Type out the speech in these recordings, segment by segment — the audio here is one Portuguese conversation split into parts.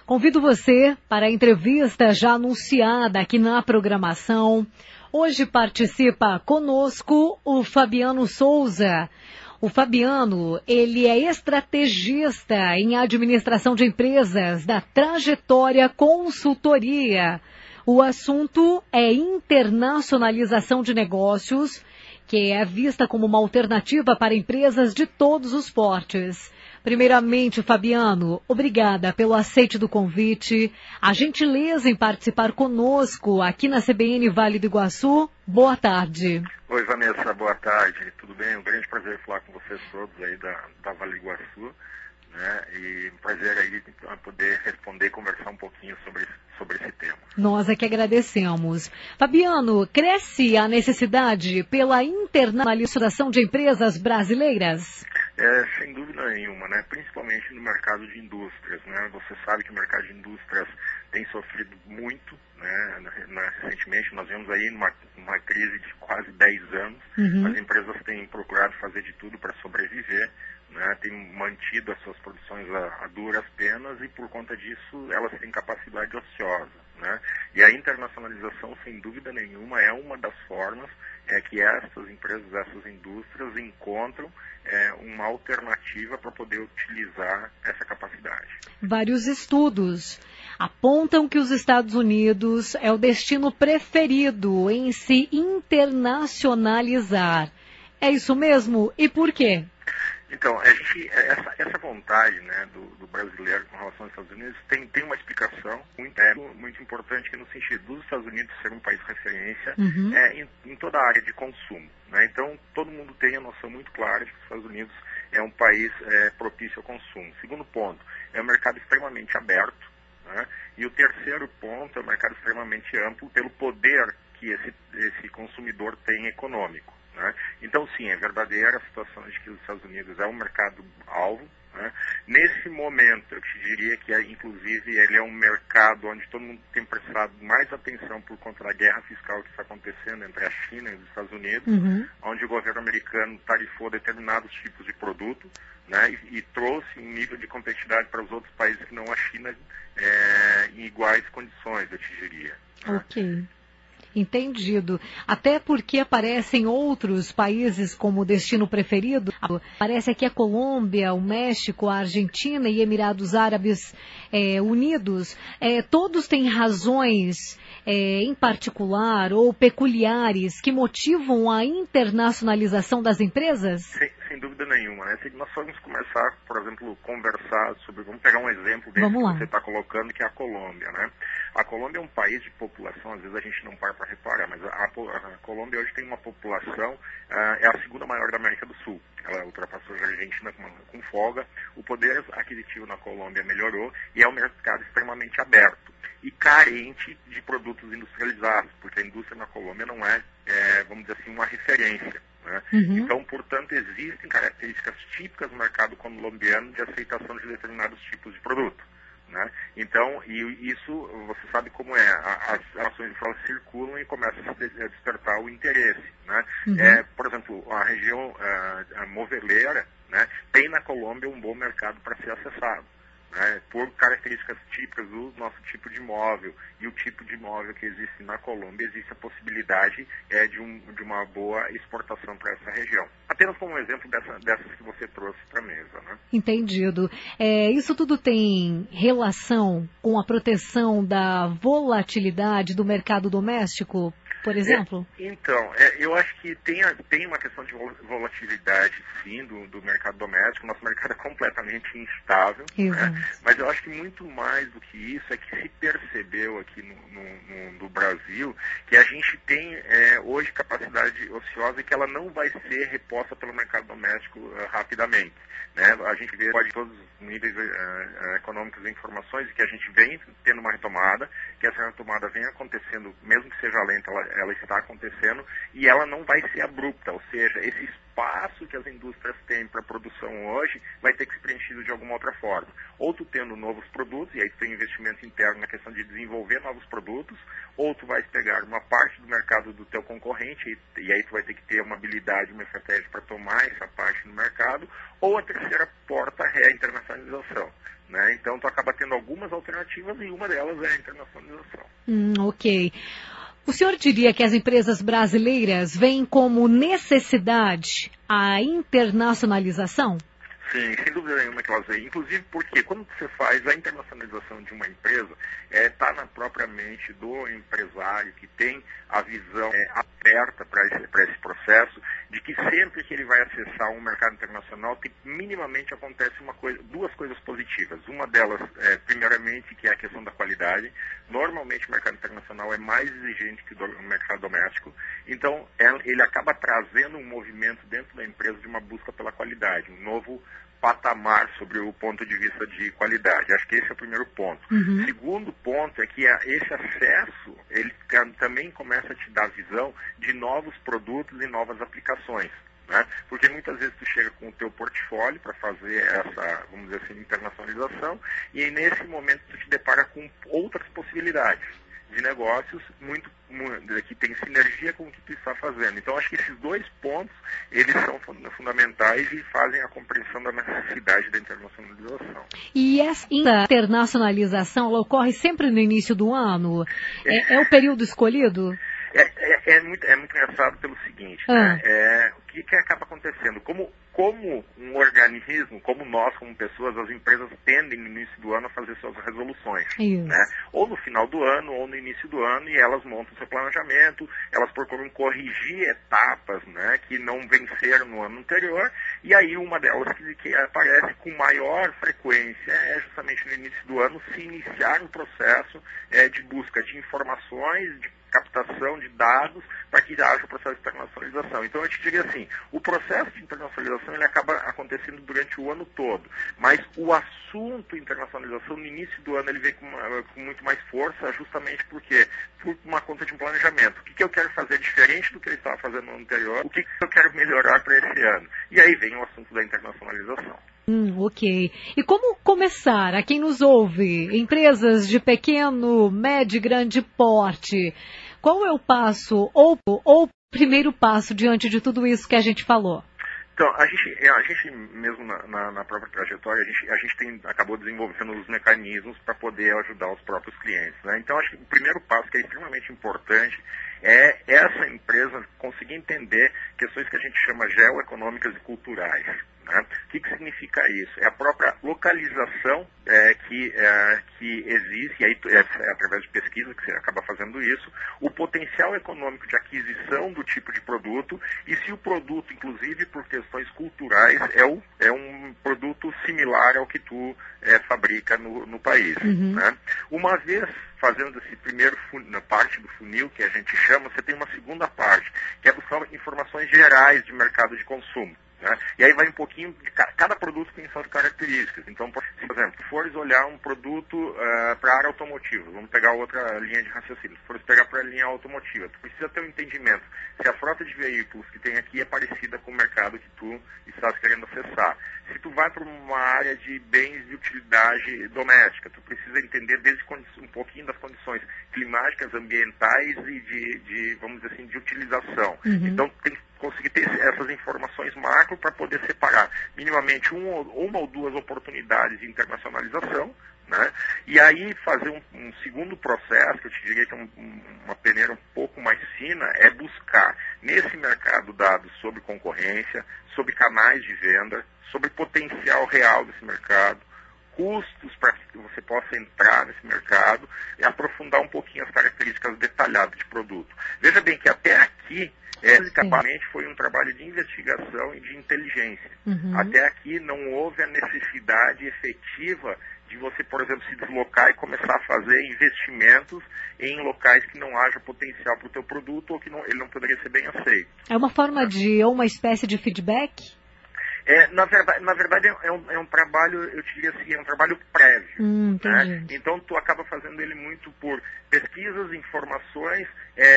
Convido você para a entrevista já anunciada aqui na programação. Hoje participa conosco o Fabiano Souza. O Fabiano, ele é estrategista em administração de empresas da Trajetória Consultoria. O assunto é internacionalização de negócios, que é vista como uma alternativa para empresas de todos os portes. Primeiramente, Fabiano, obrigada pelo aceite do convite, a gentileza em participar conosco aqui na CBN Vale do Iguaçu. Boa tarde. Oi, Vanessa, boa tarde. Tudo bem? Um grande prazer falar com vocês todos aí da Vale do Iguaçu, né? E um prazer aí poder responder e conversar um pouquinho sobre esse tema. Nós é que agradecemos. Fabiano, cresce a necessidade pela internacionalização de empresas brasileiras? Sem dúvida nenhuma, né? Principalmente no mercado de indústrias, né? Você sabe que o mercado de indústrias tem sofrido muito, né? Recentemente nós vemos aí uma crise de quase 10 anos. As empresas têm procurado fazer de tudo para sobreviver, né? Têm mantido as suas produções a duras penas e por conta disso elas têm capacidade ociosa, né? E a internacionalização, sem dúvida nenhuma, é uma das formas que essas empresas, essas indústrias encontram uma alternativa para poder utilizar essa capacidade. Vários estudos apontam que os Estados Unidos é o destino preferido em se internacionalizar. É isso mesmo? E por quê? Então, essa vontade, né, do brasileiro com relação aos Estados Unidos tem uma explicação muito importante, que no sentido dos Estados Unidos ser um país referência em toda a área de consumo, né? Então, todo mundo tem a noção muito clara de que os Estados Unidos é um país propício ao consumo. Segundo ponto, é um mercado extremamente aberto, né? E o terceiro ponto é um mercado extremamente amplo pelo poder que esse consumidor tem econômico, né? Então, sim, é verdadeira a situação de que os Estados Unidos é um mercado-alvo, né? Nesse momento, eu te diria que, inclusive, ele é um mercado onde todo mundo tem prestado mais atenção por conta da guerra fiscal que está acontecendo entre a China e os Estados Unidos, onde o governo americano tarifou determinados tipos de produto, né? E trouxe um nível de competitividade para os outros países que não a China em iguais condições, eu te diria. Né? Ok. Entendido. Até porque aparecem outros países como destino preferido. Aparece aqui a Colômbia, o México, a Argentina e Emirados Árabes Unidos. Todos têm razões em particular ou peculiares que motivam a internacionalização das empresas? Sem dúvida nenhuma, né? Se nós formos começar, por exemplo, conversar sobre, vamos pegar um exemplo desse que você está colocando, que é a Colômbia, né? A Colômbia é um país de população, às vezes a gente não para reparar, mas a Colômbia hoje tem uma população, é a segunda maior da América do Sul. Ela ultrapassou a Argentina com folga. O poder aquisitivo na Colômbia melhorou e é um mercado extremamente aberto e carente de produtos industrializados, porque a indústria na Colômbia não vamos dizer assim, uma referência, né? Então, portanto, existem características típicas do mercado colombiano de aceitação de determinados tipos de produto, né? Então, e isso, você sabe como é, as ações de fraude circulam e começam a despertar o interesse, né? Por exemplo, a região moveleira, né, tem na Colômbia um bom mercado para ser acessado, né, por características típicas do nosso tipo de imóvel e o tipo de imóvel que existe na Colômbia, existe a possibilidade de uma boa exportação para essa região. Apenas como um exemplo dessas que você trouxe para a mesa, né? Entendido. Isso tudo tem relação com a proteção da volatilidade do mercado doméstico, por exemplo? Então, eu acho que tem uma questão de volatilidade, sim, do mercado doméstico. Nosso mercado é completamente instável, né? Mas eu acho que muito mais do que isso é que se percebeu aqui no Brasil que a gente tem hoje capacidade ociosa e que ela não vai ser reposta pelo mercado doméstico rapidamente, né? A gente vê de todos os níveis econômicos e informações que a gente vem tendo uma retomada, que essa retomada vem acontecendo, mesmo que seja lenta, ela está acontecendo e ela não vai ser abrupta, ou seja, esse espaço que as indústrias têm para produção hoje vai ter que ser preenchido de alguma outra forma. Ou tu tendo novos produtos, e aí tu tem investimento interno na questão de desenvolver novos produtos, ou tu vai pegar uma parte do mercado do teu concorrente, e aí tu vai ter que ter uma habilidade, uma estratégia para tomar essa parte no mercado, ou a terceira porta é a internacionalização. Né? Então tu acaba tendo algumas alternativas e uma delas é a internacionalização. Ok. O senhor diria que as empresas brasileiras veem como necessidade a internacionalização? Sim, sem dúvida nenhuma que elas veem. Inclusive porque quando você faz a internacionalização de uma empresa, está na própria mente do empresário que tem a visão aberta para esse processo, de que sempre que ele vai acessar um mercado internacional, minimamente acontece duas coisas positivas. Uma delas, primeiramente, que é a questão da qualidade. Normalmente o mercado internacional é mais exigente que o mercado doméstico, então ele acaba trazendo um movimento dentro da empresa de uma busca pela qualidade, um novo patamar sobre o ponto de vista de qualidade. Acho que esse é o primeiro ponto. Segundo ponto é que esse acesso, ele também começa a te dar visão de novos produtos e novas aplicações. Né? Porque muitas vezes tu chega com o teu portfólio para fazer essa, vamos dizer assim, internacionalização, e aí, nesse momento tu te depara com outras possibilidades de negócios que tem sinergia com o que tu está fazendo. Então, acho que esses dois pontos, eles são fundamentais e fazem a compreensão da necessidade da internacionalização. E essa internacionalização, ela ocorre sempre no início do ano? É o período escolhido? É muito engraçado pelo seguinte, né? O que acaba acontecendo? Como um organismo, como nós, como pessoas, as empresas tendem no início do ano a fazer suas resoluções, né? Ou no final do ano, ou no início do ano, e elas montam seu planejamento, elas procuram corrigir etapas, né, que não venceram no ano anterior, e aí uma delas que aparece com maior frequência é justamente no início do ano se iniciar um processo de busca de informações, de captação de dados para que haja o processo de internacionalização. Então, eu te diria assim, o processo de internacionalização ele acaba acontecendo durante o ano todo, mas o assunto internacionalização no início do ano ele vem com muito mais força, justamente porque por uma conta de um planejamento. O que eu quero fazer diferente do que ele estava fazendo no ano anterior? O que eu quero melhorar para esse ano? E aí vem o assunto da internacionalização. Ok. E como começar? A quem nos ouve, empresas de pequeno, médio e grande porte, qual é o passo ou o primeiro passo diante de tudo isso que a gente falou? Então, a gente mesmo na própria trajetória, a gente acabou desenvolvendo os mecanismos para poder ajudar os próprios clientes, né? Então, acho que o primeiro passo que é extremamente importante é essa empresa conseguir entender questões que a gente chama geoeconômicas e culturais. Né? O que significa isso? É a própria localização que existe, e aí através de pesquisa que você acaba fazendo isso, o potencial econômico de aquisição do tipo de produto, e se o produto, inclusive por questões culturais, é um produto similar ao que tu fabrica no país. Né? Uma vez fazendo esse primeiro parte do funil, que a gente chama, você tem uma segunda parte, que é buscar informações gerais de mercado de consumo. Né? E aí vai um pouquinho de cada produto tem suas características. Então, por exemplo, se fores olhar um produto para a área automotiva, vamos pegar outra linha de raciocínio, se fores pegar para a linha automotiva, tu precisa ter um entendimento se a frota de veículos que tem aqui é parecida com o mercado que tu estás querendo acessar. Se tu vai para uma área de bens de utilidade doméstica, tu precisa entender desde um pouquinho das condições climáticas, ambientais e de vamos dizer assim, de utilização. Então, tem que conseguir ter essas informações macro para poder separar minimamente uma ou duas oportunidades de internacionalização, né? E aí fazer um segundo processo, que eu te diria que é uma peneira um pouco mais fina, é buscar nesse mercado dados sobre concorrência, sobre canais de venda, sobre potencial real desse mercado, custos para que você possa entrar nesse mercado e aprofundar um pouquinho as características detalhadas de produto. Veja bem que até aqui, basicamente, foi um trabalho de investigação e de inteligência. Até aqui não houve a necessidade efetiva de você, por exemplo, se deslocar e começar a fazer investimentos em locais que não haja potencial para o teu produto ou que ele não poderia ser bem aceito. É uma forma ou uma espécie de feedback? Na verdade é um trabalho, eu diria assim, é um trabalho prévio. Né? Então tu acaba fazendo ele muito por pesquisas, informações,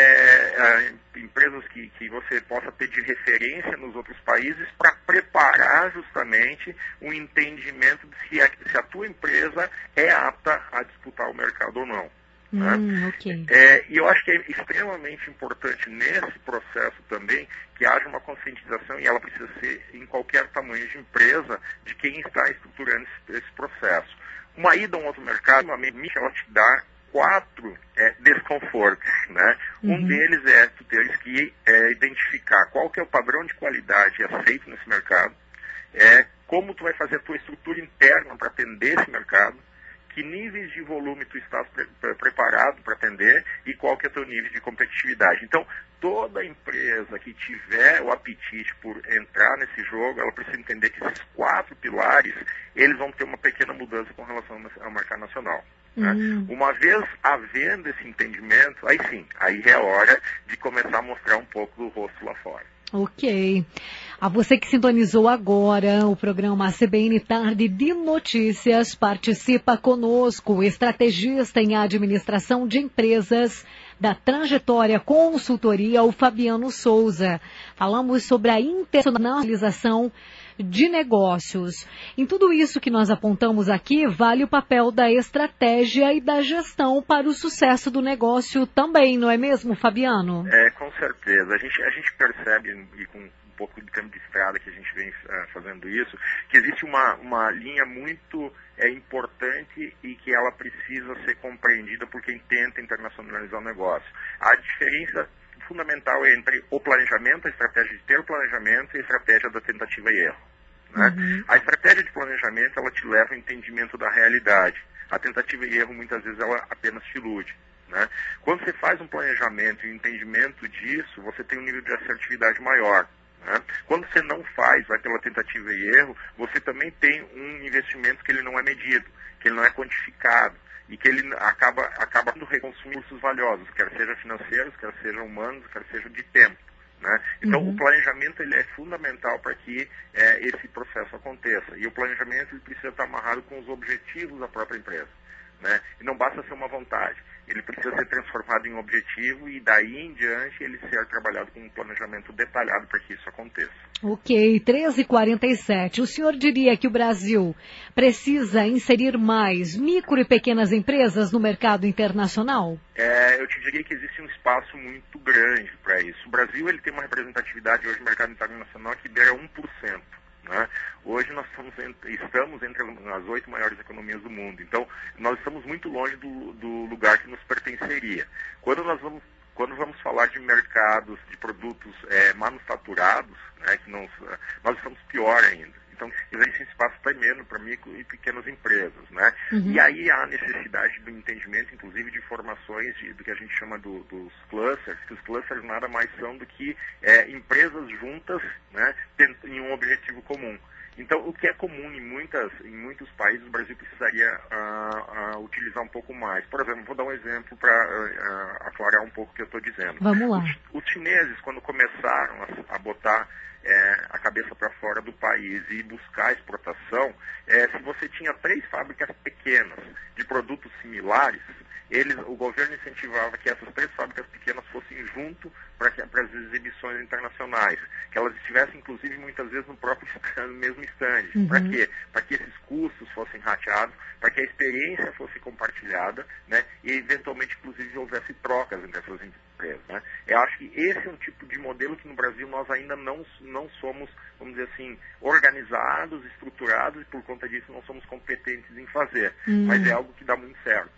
empresas que você possa ter de referência nos outros países para preparar justamente um entendimento de se a tua empresa é apta a disputar o mercado ou não. Okay. E eu acho que é extremamente importante nesse processo também que haja uma conscientização, e ela precisa ser em qualquer tamanho de empresa, de quem está estruturando esse processo. Uma ida a um outro mercado, ela te dá 4 desconfortos, né? Um deles é tu teres que identificar qual que é o padrão de qualidade aceito nesse mercado, como tu vai fazer a tua estrutura interna para atender esse mercado, que níveis de volume tu estás preparado para atender e qual que é o teu nível de competitividade. Então, toda empresa que tiver o apetite por entrar nesse jogo, ela precisa entender que esses 4 pilares, eles vão ter uma pequena mudança com relação ao mercado nacional. Né? Uma vez havendo esse entendimento, aí sim, aí é hora de começar a mostrar um pouco do rosto lá fora. Ok. A você que sintonizou agora o programa CBN Tarde de Notícias, participa conosco o estrategista em administração de empresas da Trajetória Consultoria, o Fabiano Souza. Falamos sobre a internacionalização de negócios. Em tudo isso que nós apontamos aqui, vale o papel da estratégia e da gestão para o sucesso do negócio também, não é mesmo, Fabiano? Com certeza. A gente percebe, e com um pouco de tempo de estrada que a gente vem fazendo isso, que existe uma linha muito importante e que ela precisa ser compreendida por quem tenta internacionalizar o negócio. A diferença fundamental entre o planejamento, a estratégia de ter o planejamento e a estratégia da tentativa e erro. Né? A estratégia de planejamento, ela te leva ao entendimento da realidade. A tentativa e erro, muitas vezes, ela apenas te ilude. Né? Quando você faz um planejamento e um entendimento disso, você tem um nível de assertividade maior. Né? Quando você não faz, vai pela tentativa e erro, você também tem um investimento que ele não é medido, que ele não é quantificado, e que ele acaba reconsumindo recursos valiosos, quer sejam financeiros, quer sejam humanos, quer sejam de tempo. Né? Então, o planejamento ele é fundamental para que esse processo aconteça. E o planejamento ele precisa estar amarrado com os objetivos da própria empresa. Né? E não basta ser uma vontade. Ele precisa ser transformado em objetivo e daí em diante ele ser trabalhado com um planejamento detalhado para que isso aconteça. Ok, 13h47. O senhor diria que o Brasil precisa inserir mais micro e pequenas empresas no mercado internacional? Eu te diria que existe um espaço muito grande para isso. O Brasil ele tem uma representatividade hoje no mercado internacional que beira 1%. Né? Hoje nós estamos entre as 8 maiores economias do mundo. Então, nós estamos muito longe do lugar que nos pertenceria. Quando vamos falar de mercados, de produtos manufaturados, né, que nós estamos pior ainda. Então, existe espaço tremendo para micro e pequenas empresas. Né? E aí há a necessidade do entendimento, inclusive, de informações do que a gente chama dos clusters, que os clusters nada mais são do que empresas juntas, né, em um objetivo comum. Então, o que é comum em muitos países, o Brasil precisaria utilizar um pouco mais. Por exemplo, vou dar um exemplo para aclarar um pouco o que eu estou dizendo. Vamos lá. Os chineses, quando começaram a botar a cabeça para fora do país e buscar exportação, se você tinha 3 fábricas pequenas de produtos similares, o governo incentivava que essas 3 fábricas pequenas fossem junto para as exibições internacionais, que elas estivessem, inclusive, muitas vezes no mesmo stand. Para quê? Para que esses custos fossem rateados, para que a experiência fosse compartilhada, né, e, eventualmente, inclusive, houvesse trocas entre essas empresas. Né? Eu acho que esse é um tipo de modelo que no Brasil nós ainda não somos, vamos dizer assim, organizados, estruturados, e por conta disso não somos competentes em fazer. Mas é algo que dá muito certo.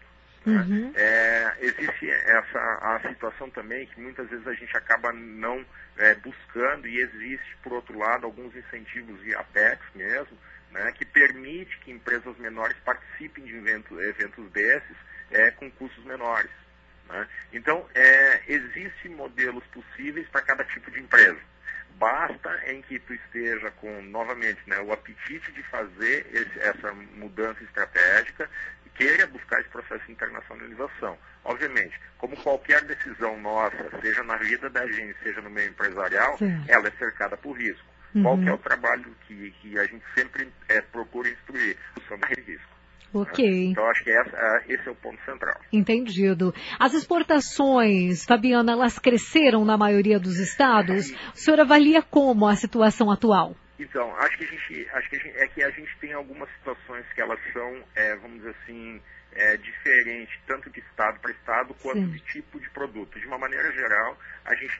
Existe a situação também que muitas vezes a gente acaba não buscando, e existe, por outro lado, alguns incentivos de Apex mesmo, né, que permite que empresas menores participem de eventos desses com custos menores. Né? Então, existem modelos possíveis para cada tipo de empresa. Basta em que tu esteja com, novamente, né, o apetite de fazer essa mudança estratégica, queira buscar esse processo de internacionalização. Obviamente, como qualquer decisão nossa, seja na vida da gente, seja no meio empresarial, ela é cercada por risco. Qual que é o trabalho que a gente sempre procura instruir? Sobre risco. Ok. Então, acho que esse é o ponto central. Entendido. As exportações, Fabiano, elas cresceram na maioria dos estados? O senhor avalia como a situação atual? Então, acho que a gente tem algumas situações que elas são, vamos dizer assim, diferentes, tanto de estado para estado, quanto de tipo de produto. De uma maneira geral, a gente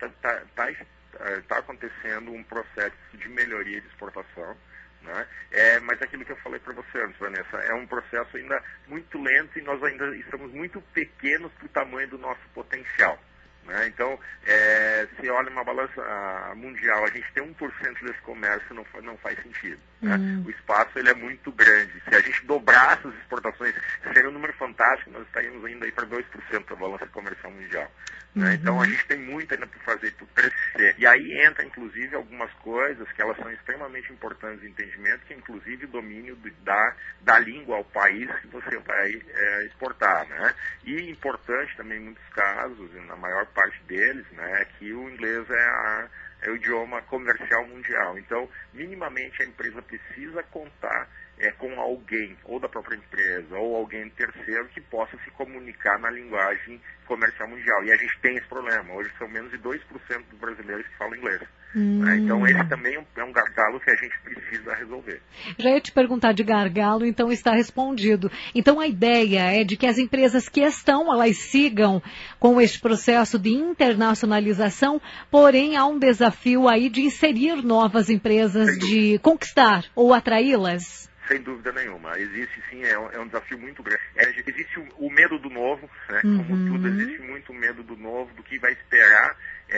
está acontecendo um processo de melhoria de exportação, né? Mas aquilo que eu falei para você antes, Vanessa, é um processo ainda muito lento e nós ainda estamos muito pequenos para o tamanho do nosso potencial. Né? Então, se olha uma balança mundial, a gente ter 1% desse comércio não faz sentido. Né? O espaço ele é muito grande. Se a gente dobrasse as exportações, seria um número fantástico, nós estaríamos ainda aí para 2% da balança comercial mundial. Né? Então, a gente tem muito ainda para fazer, para crescer. E aí entra, inclusive, algumas coisas que elas são extremamente importantes de entendimento, que é, inclusive, o domínio da língua ao país que você vai exportar. Né? E importante também, em muitos casos, na maior parte deles, né, que o inglês é o idioma comercial mundial. Então, minimamente, a empresa precisa contar com alguém, ou da própria empresa, ou alguém terceiro, que possa se comunicar na linguagem comercial mundial. E a gente tem esse problema. Hoje são menos de 2% dos brasileiros que falam inglês. Né? Então, esse também é um gargalo que a gente precisa resolver. Já ia te perguntar de gargalo, então está respondido. Então, a ideia é de que as empresas que elas sigam com este processo de internacionalização, porém, há um desafio aí de inserir novas empresas, de conquistar ou atraí-las? Sem dúvida nenhuma. Existe sim, é um desafio muito grande. Existe o medo do novo, né? Como tudo, existe muito medo do novo, do que vai esperar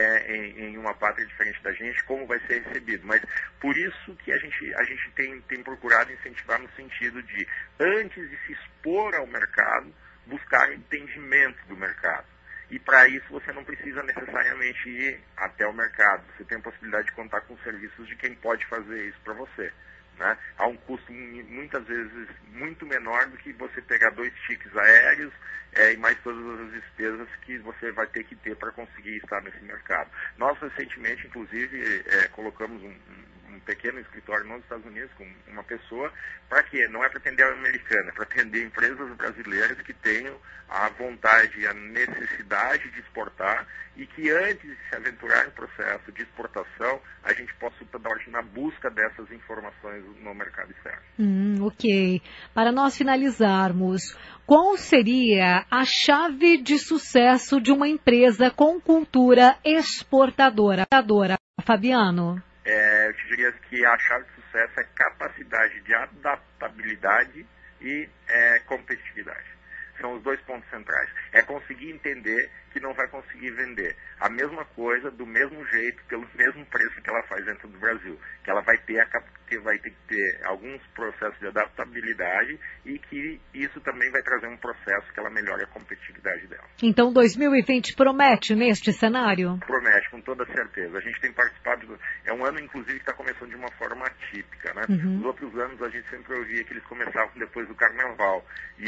em uma pátria diferente da gente, como vai ser recebido. Mas por isso que a gente tem procurado incentivar no sentido de, antes de se expor ao mercado, buscar entendimento do mercado. E para isso você não precisa necessariamente ir até o mercado. Você tem a possibilidade de contar com os serviços de quem pode fazer isso para você. Né? Há um custo muitas vezes muito menor do que você pegar 2 tickets aéreos e mais todas as despesas que você vai ter que ter para conseguir estar nesse mercado. Nós recentemente, inclusive, colocamos um pequeno escritório nos Estados Unidos com uma pessoa, para quê? Não é para atender a americana, é para atender empresas brasileiras que tenham a vontade e a necessidade de exportar e que antes de se aventurar em processo de exportação, a gente possa estar na busca dessas informações no mercado externo. Ok. Para nós finalizarmos, qual seria a chave de sucesso de uma empresa com cultura exportadora? Fabiano? Eu te diria que a chave de sucesso é capacidade de adaptabilidade e competitividade. São os 2 pontos centrais. É conseguir entender que não vai conseguir vender a mesma coisa, do mesmo jeito, pelo mesmo preço que ela faz dentro do Brasil. Que ela vai ter que ter alguns processos de adaptabilidade e que isso também vai trazer um processo que ela melhore a competitividade dela. Então 2020 promete neste cenário? Promete, com toda certeza. A gente tem participado, é um ano inclusive que está começando de uma forma atípica, né? Os outros anos a gente sempre ouvia que eles começavam depois do carnaval. E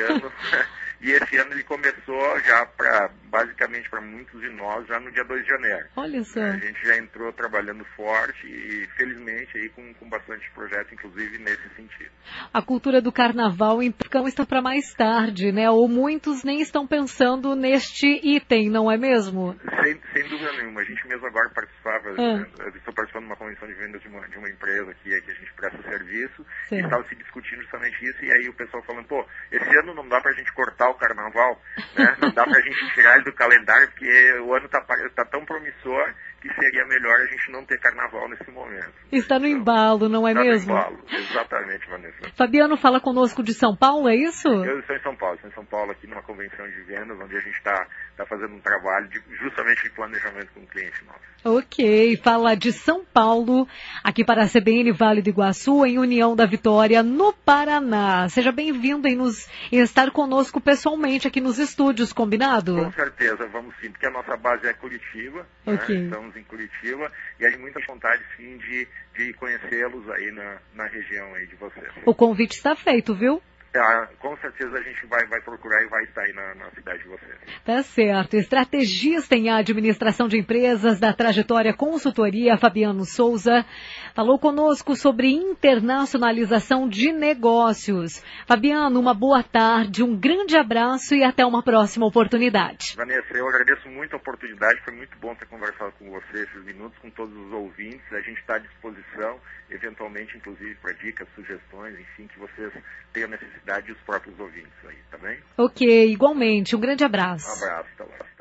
esse ano ele começou já basicamente para muitos de nós, já no dia 2 de janeiro. Olha só. A gente já entrou trabalhando forte e, felizmente, aí com bastante projeto, inclusive, nesse sentido. A cultura do carnaval, então, está para mais tarde, né? Ou muitos nem estão pensando neste item, não é mesmo? Sem dúvida nenhuma. A gente mesmo agora participava, eu estou participando de uma convenção de vendas de uma empresa que a gente presta serviço, e estava se discutindo justamente isso, e aí o pessoal falando, esse ano não dá para a gente cortar o carnaval, né? Não dá para a gente tirar ele do calendário, porque o ano está tão promissor que seria melhor a gente não ter carnaval nesse momento. Está no embalo, não é mesmo? Está no embalo, exatamente, Vanessa. Fabiano fala conosco de São Paulo, é isso? Eu estou em São Paulo, aqui numa convenção de vendas, onde a gente está fazendo um trabalho justamente de planejamento com o cliente nosso. Ok, fala de São Paulo, aqui para a CBN Vale do Iguaçu, em União da Vitória, no Paraná. Seja bem-vindo em estar conosco pessoalmente aqui nos estúdios, combinado? Com certeza, vamos sim, porque a nossa base é Curitiba, okay. Né? Estamos em Curitiba, e há muita vontade sim de conhecê-los aí na região aí de vocês. O convite está feito, viu? Com certeza a gente vai procurar e vai estar aí na cidade de vocês. Tá certo. Estrategista em administração de empresas da Trajetória Consultoria, Fabiano Souza, falou conosco sobre internacionalização de negócios. Fabiano, uma boa tarde, um grande abraço e até uma próxima oportunidade. Vanessa, eu agradeço muito a oportunidade, foi muito bom ter conversado com você esses minutos, com todos os ouvintes. A gente está à disposição, eventualmente, inclusive, para dicas, sugestões, enfim, que vocês tenham necessidade e os próprios ouvintes aí, tá bem? Ok, igualmente. Um grande abraço. Um abraço, até lá.